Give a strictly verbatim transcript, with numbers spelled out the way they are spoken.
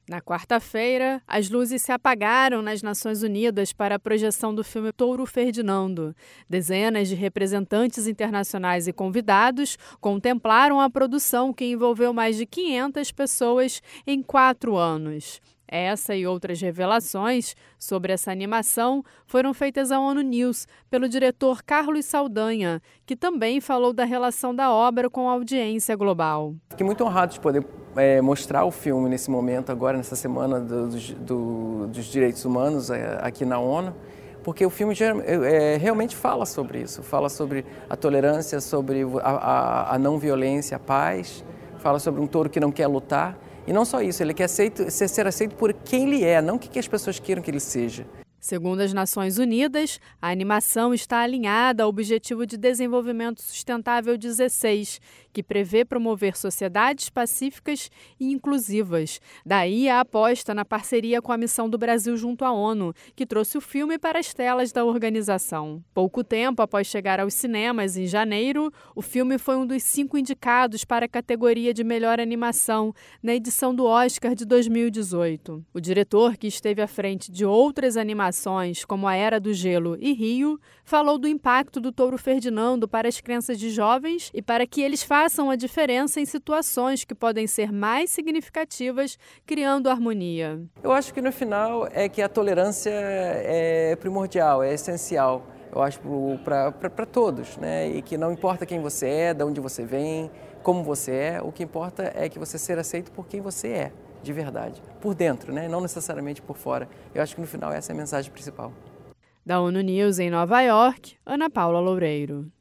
Na quarta-feira, as luzes se apagaram nas Nações Unidas para a projeção do filme Touro Ferdinando. Dezenas de representantes internacionais e convidados contemplaram a produção, que envolveu mais de quinhentas pessoas em quatro anos. Essa e outras revelações sobre essa animação foram feitas à ONU News pelo diretor Carlos Saldanha, que também falou da relação da obra com a audiência global. Fiquei muito honrado de poder é, mostrar o filme nesse momento, agora nessa semana do, do, dos direitos humanos é, aqui na ONU, porque o filme é, realmente fala sobre isso, fala sobre a tolerância, sobre a, a, a não violência, a paz, fala sobre um touro que não quer lutar. E não só isso, ele quer aceito, ser aceito por quem ele é, não o que as pessoas queiram que ele seja. Segundo as Nações Unidas, a animação está alinhada ao Objetivo de Desenvolvimento Sustentável dezesseis, que prevê promover sociedades pacíficas e inclusivas. Daí a aposta na parceria com a missão do Brasil junto à ONU, que trouxe o filme para as telas da organização. Pouco tempo após chegar aos cinemas, em janeiro, o filme foi um dos cinco indicados para a categoria de melhor animação na edição do Oscar de dois mil e dezoito. O diretor, que esteve à frente de outras animações, como A Era do Gelo e Rio, falou do impacto do Touro Ferdinando para as crianças de jovens e para que eles façam a diferença em situações que podem ser mais significativas, criando harmonia. Eu acho que no final é que a tolerância é primordial, é essencial, eu acho, para todos, né? E que não importa quem você é, de onde você vem, como você é, o que importa é que você ser aceito por quem você é. De verdade, por dentro, né? Não necessariamente por fora. Eu acho que no final essa é a mensagem principal. Da ONU News em Nova York, Ana Paula Loureiro.